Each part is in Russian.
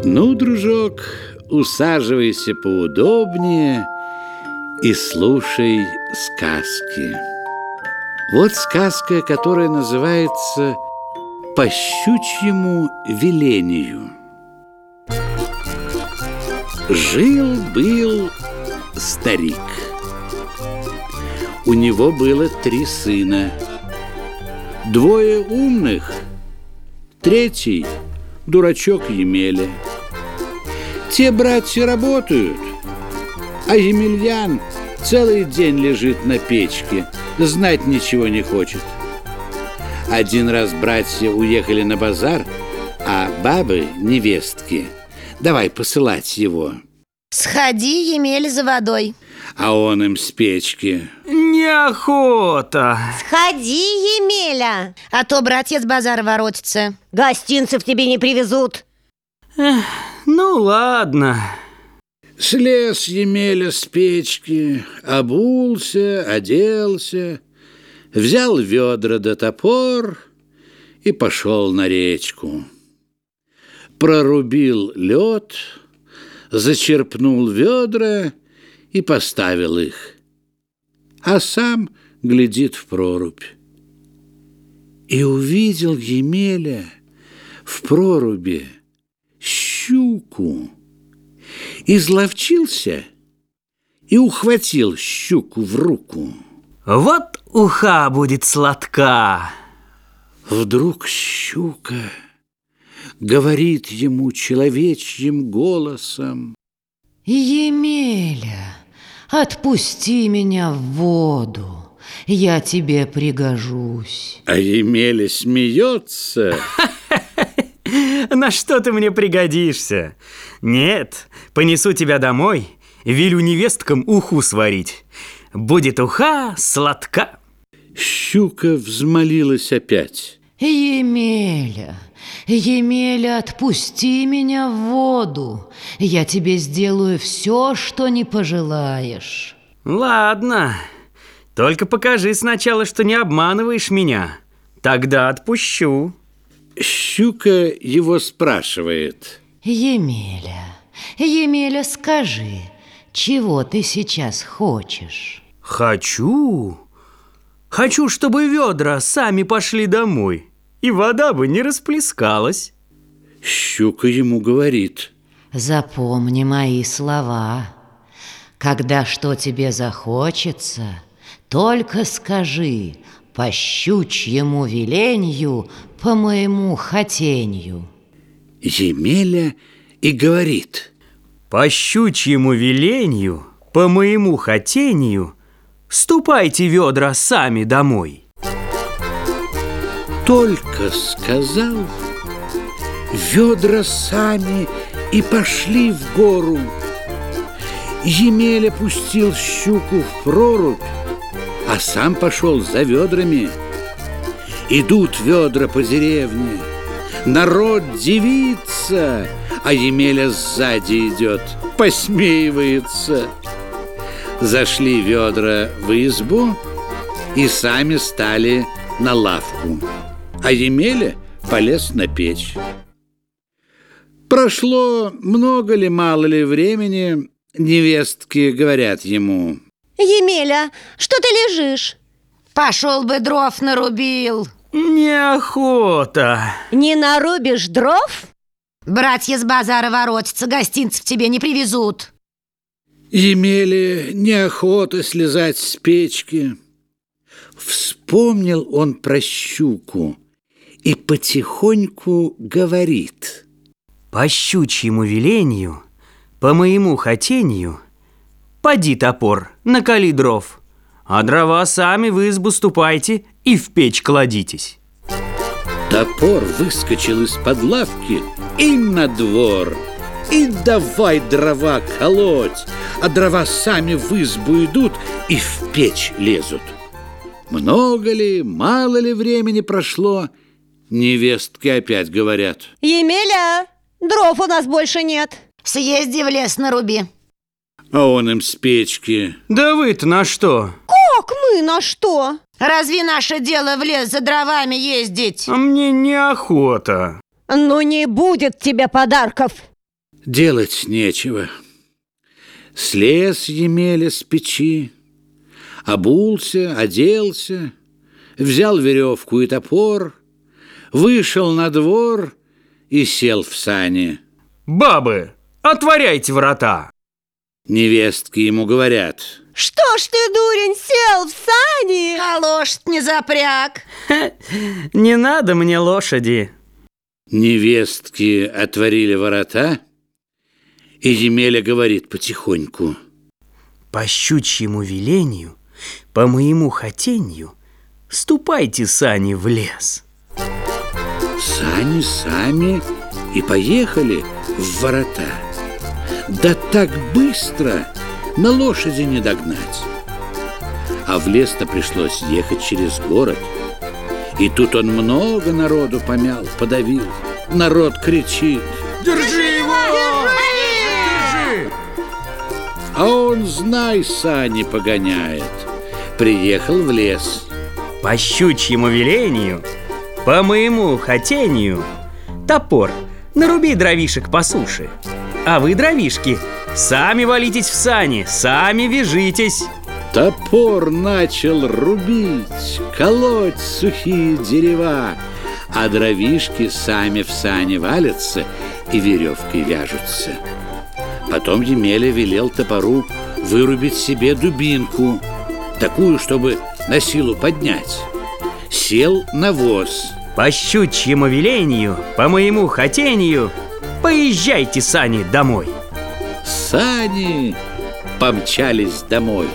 Ну, дружок, усаживайся поудобнее и слушай сказки. Вот сказка, которая называется «По щучьему велению». Жил-был старик. У него было 3 сына. 2 умных, 3 дурачок Емеля. Те братья работают, а Емельян целый день лежит на печке, знать ничего не хочет. Один раз братья уехали на базар, а бабы, невестки, давай посылать его. Сходи, Емель, за водой. А он им с печки: неохота. Сходи, Емеля, а то братья с базара воротятся. Гостинцев тебе не привезут. Ну ладно. Слез Емеля с печки, обулся, оделся, взял ведра да топор и пошел на речку. Прорубил лед, зачерпнул ведра и поставил их, а сам глядит в прорубь. И увидел Емеля в проруби щуку, изловчился и ухватил щуку в руку. Вот уха будет сладка. Вдруг щука говорит ему человечьим голосом: «Емеля, отпусти меня в воду, я тебе пригожусь». А Емеля смеется: На что ты мне пригодишься? Нет, понесу тебя домой, велю невесткам уху сварить. Будет уха сладка. Щука взмолилась опять: «Емеля, Емеля, отпусти меня в воду, я тебе сделаю все, что не пожелаешь». Ладно, только покажи сначала, что не обманываешь меня, тогда отпущу. Щука его спрашивает: «Емеля, Емеля, скажи, чего ты сейчас хочешь?» Хочу, чтобы ведра сами пошли домой, и вода бы не расплескалась. Щука ему говорит: «Запомни мои слова. Когда что тебе захочется, только скажи: по щучьему веленью, по моему хотенью». Емеля и говорит: По щучьему веленью, по моему хотению, ступайте ведра сами домой. Только сказал, ведра сами и пошли в гору. Емеля пустил щуку в прорубь, а сам пошел за ведрами. Идут ведра по деревне, народ дивится, а Емеля сзади идет, посмеивается. Зашли ведра в избу и сами стали на лавку, а Емеля полез на печь. Прошло много ли, мало ли времени, невестки говорят ему: Емеля, что ты лежишь? Пошел бы дров нарубил. Неохота. Не нарубишь дров? Братья с базара воротятся, гостинцев тебе не привезут. Емеле неохота слезать с печки. Вспомнил он про щуку и потихоньку говорит: По щучьему велению, по моему хотению, поди, топор, наколи дров, а дрова сами в избу ступайте и в печь кладитесь. Топор выскочил из-под лавки и на двор, и давай дрова колоть, а дрова сами в избу идут и в печь лезут. Много ли, мало ли времени прошло, невестки опять говорят: Емеля, дров у нас больше нет. Съезди в лес наруби. А он им с печки: Да вы-то на что? Как мы на что? Разве наше дело в лес за дровами ездить? А мне неохота. Ну не будет тебе подарков. Делать нечего. Слез Емеля с печи, обулся, оделся, взял веревку и топор, вышел на двор и сел в сани. Бабы, отворяйте врата. Невестки ему говорят: Что ж ты, дурень, сел в сани? А лошадь не запряг. Не надо мне лошади. невестки отворили ворота, и Емеля говорит потихоньку: По щучьему велению, по моему хотению, ступайте сани в лес. Сани сами и поехали в ворота. Да так быстро на лошади не догнать. А в лес-то пришлось ехать через город. И тут он много народу помял, подавил. Народ кричит: Держи его! Держи! а он, знай, сани погоняет. Приехал в лес. По щучьему велению, по моему хотению, топор, наруби дровишек по суше. А вы, дровишки, сами валитесь в сани, сами вяжитесь. Топор начал рубить, колоть сухие дерева, а дровишки сами в сани валятся и веревкой вяжутся. Потом Емеля велел топору вырубить себе дубинку, такую, чтобы на силу поднять. Сел на воз. По щучьему велению, по моему хотению, поезжайте, сани, домой. Сани помчались домой.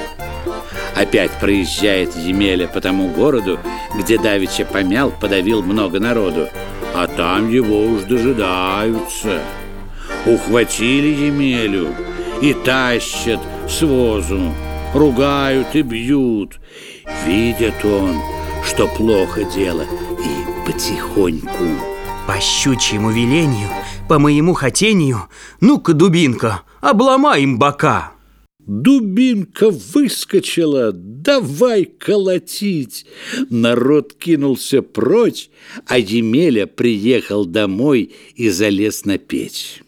Опять проезжает Емеля по тому городу, где давеча помял, подавил много народу. А там его уж дожидаются. Ухватили Емелю и тащат с возу, ругают и бьют. Видит он, что плохо дело, и потихоньку: По щучьему велению, по моему хотению, ну-ка, дубинка, обломай им бока. Дубинка выскочила, давай колотить. Народ кинулся прочь, а Емеля приехал домой и залез на печь.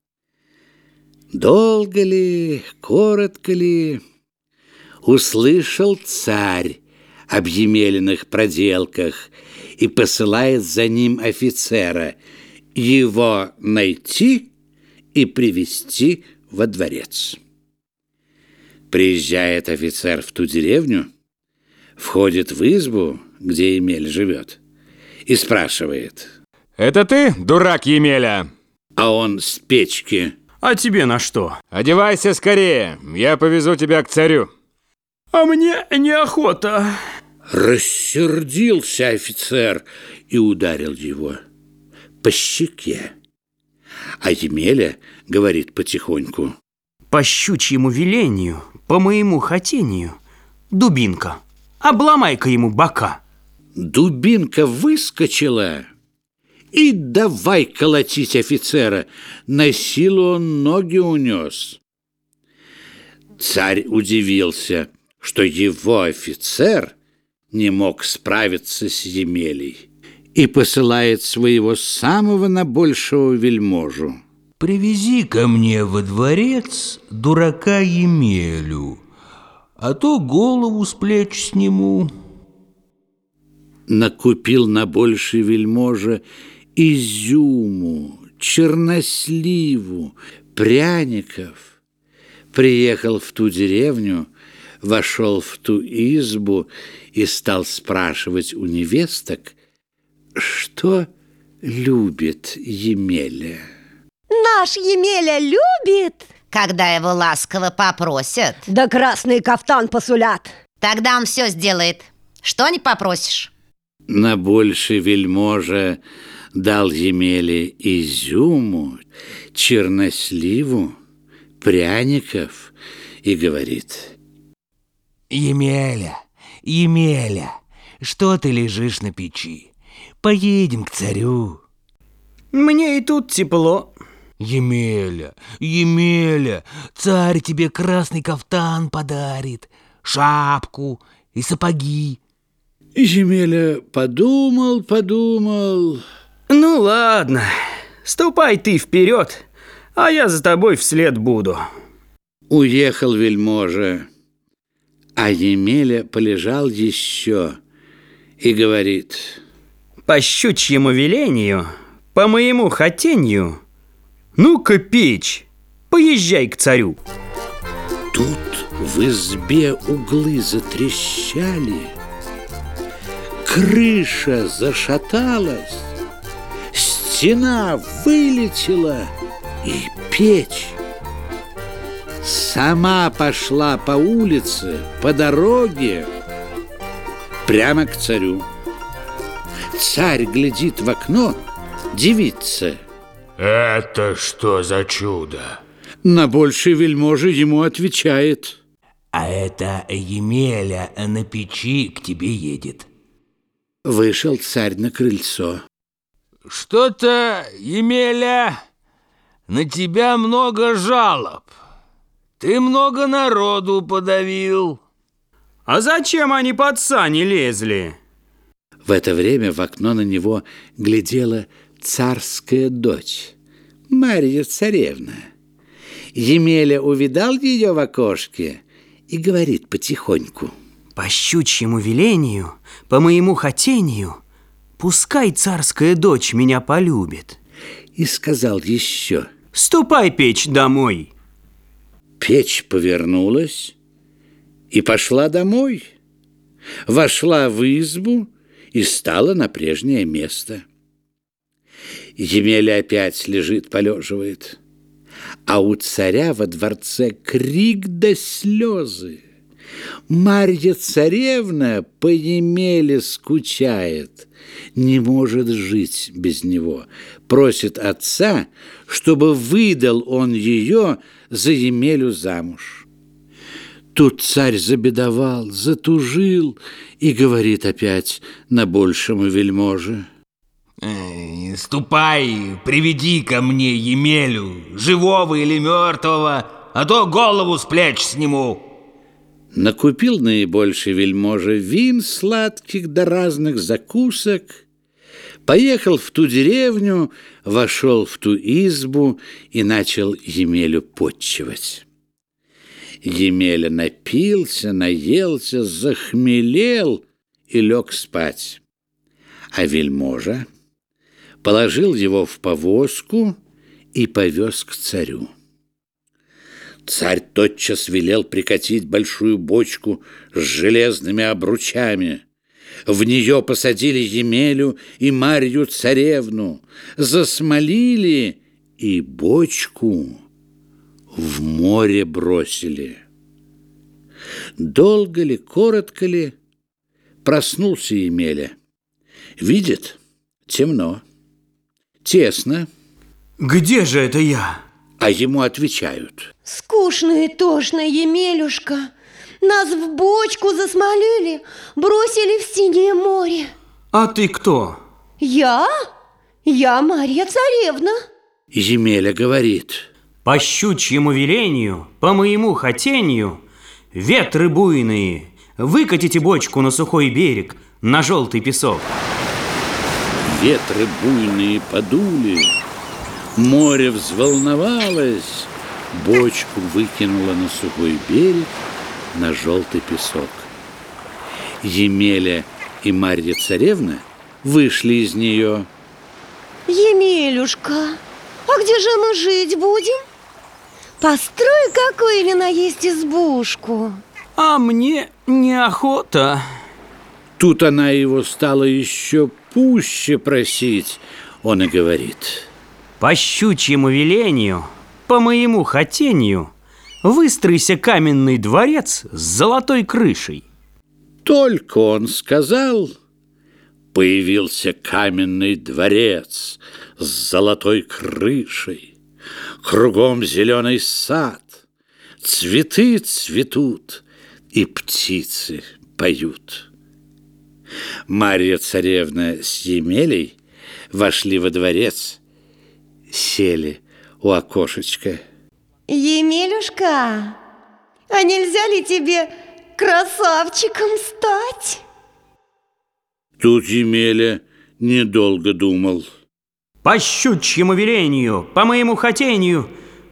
Долго ли, коротко ли, услышал царь об Емелиных проделках и посылает за ним офицера его найти и привести во дворец. Приезжает офицер в ту деревню, входит в избу, где Емель живет, и спрашивает: Это ты, дурак Емеля? А он с печки: А тебе на что? Одевайся скорее, я повезу тебя к царю. А мне неохота. Рассердился офицер и ударил его по щеке. А Емеля говорит потихоньку: По щучьему велению, по моему хотению, дубинка, обломай-ка ему бока. Дубинка выскочила и давай колотить офицера. На силу он ноги унес. Царь удивился, что его офицер не мог справиться с Емелей, и посылает своего самого набольшего вельможу: Привези ко мне во дворец дурака Емелю, а то голову с плеч сниму. Накупил набольший вельможа изюму, черносливу, пряников. Приехал в ту деревню, вошел в ту избу и стал спрашивать у невесток, что любит Емеля. Наш Емеля любит, Когда его ласково попросят, да красный кафтан посулят. тогда он все сделает. Что не попросишь? На больше вельможа дал Емеле изюму, черносливу, пряников и говорит: Емеля, Емеля, что ты лежишь на печи? Поедем к царю. Мне и тут тепло. Емеля, Емеля, царь тебе красный кафтан подарит, шапку и сапоги. Емеля подумал. Ну ладно, ступай ты вперед, а я за тобой вслед буду. Уехал вельможа, а Емеля полежал еще и говорит: По щучьему велению, по моему хотению, ну-ка, печь, поезжай к царю. Тут в избе углы затрещали, крыша зашаталась, стена вылетела, и печь сама пошла по улице, по дороге, прямо к царю. Царь глядит в окно, дивится. Это что за чудо? На большее вельможа ему отвечает: А это Емеля на печи к тебе едет. вышел царь на крыльцо. Что-то, Емеля, на тебя много жалоб. Ты много народу подавил. А зачем они под сани лезли? В это время в окно на него глядела царская дочь, Марья царевна. Емеля увидал ее в окошке и говорит потихоньку: По щучьему велению, по моему хотению, пускай царская дочь меня полюбит. И сказал еще. Ступай, печь, домой. Печь повернулась и пошла домой, вошла в избу и стала на прежнее место. Емеля опять лежит, полеживает, а у царя во дворце крик да слезы. Марья царевна по Емеле скучает, не может жить без него, просит отца, чтобы выдал он ее за Емелю замуж. Тут царь забедовал, затужил и говорит опять на большему вельможе: Ступай, приведи ко мне Емелю, живого или мертвого, а то голову с плеч сниму. Накупил наибольший вельможа вин сладких да разных закусок, поехал в ту деревню, вошел в ту избу и начал Емелю потчевать. Емеля напился, наелся, захмелел и лег спать. А вельможа положил его в повозку и повез к царю. Царь тотчас велел прикатить большую бочку с железными обручами. В нее посадили Емелю и Марью царевну, засмолили и бочку в море бросили. Долго ли, коротко ли, проснулся Емеля. Видит, темно, тесно. Где же это я? А ему отвечают: Скучно и тошно, Емелюшка. Нас в бочку засмолили, бросили в синее море. А ты кто? Я Марья царевна. Емеля говорит: По щучьему велению, по моему хотению, ветры буйные, выкатите бочку на сухой берег, на желтый песок. Ветры буйные подули, море взволновалось, бочку выкинуло на сухой берег, на желтый песок. Емеля и Марья царевна вышли из нее. Емелюшка, а где же мы жить будем? Построй какую ни наесть избушку. А мне неохота. Тут она его стала еще пуще просить. Он и говорит: По щучьему велению, по моему хотению, выстройся каменный дворец с золотой крышей. Только он сказал, появился каменный дворец с золотой крышей, кругом зеленый сад, цветы цветут и птицы поют. Марья царевна с Емелей вошли во дворец, сели у окошечка. Емелюшка, а нельзя ли тебе красавчиком стать? Тут Емеля недолго думал. По щучьему велению, по моему хотению,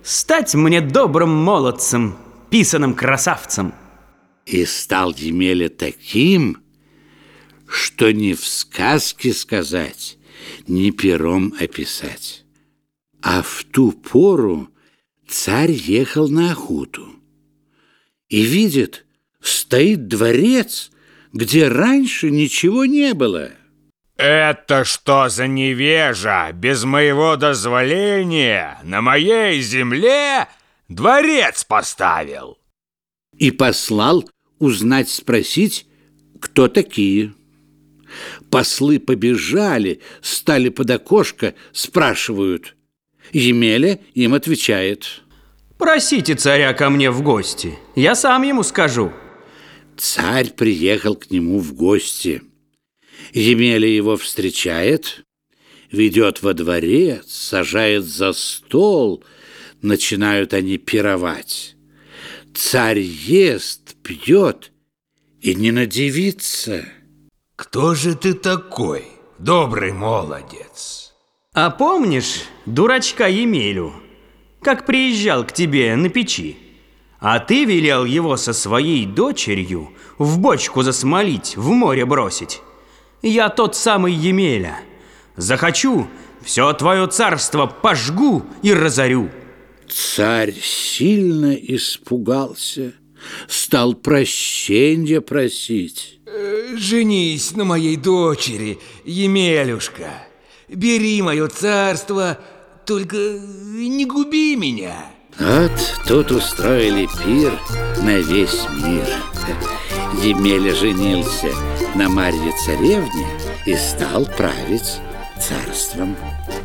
стать мне добрым молодцем, писаным красавцем. И стал Емеля таким, что ни в сказке сказать, ни пером описать. А в ту пору царь ехал на охоту и видит, стоит дворец, где раньше ничего не было. Это что за невежа? Без моего дозволения на моей земле дворец поставил. И послал узнать, спросить, кто такие. Послы побежали, стали под окошко, спрашивают. Емеля им отвечает: Просите царя ко мне в гости, я сам ему скажу. Царь приехал к нему в гости. Емеля его встречает, ведет во дворец, сажает за стол, начинают они пировать. Царь ест, пьет и не надивится. Кто же ты такой, добрый молодец? А помнишь дурачка Емелю, как приезжал к тебе на печи? А ты велел его со своей дочерью в бочку засмолить, в море бросить. Я тот самый Емеля. Захочу, все твое царство пожгу и разорю. Царь сильно испугался, стал прощенья просить. Женись на моей дочери, Емелюшка. Бери мое царство, только не губи меня. Вот тут устроили пир на весь мир. Емеля женился на Марье царевне и стал править царством.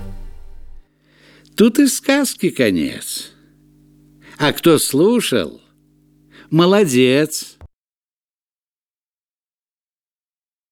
Тут и сказки конец. А кто слушал, молодец.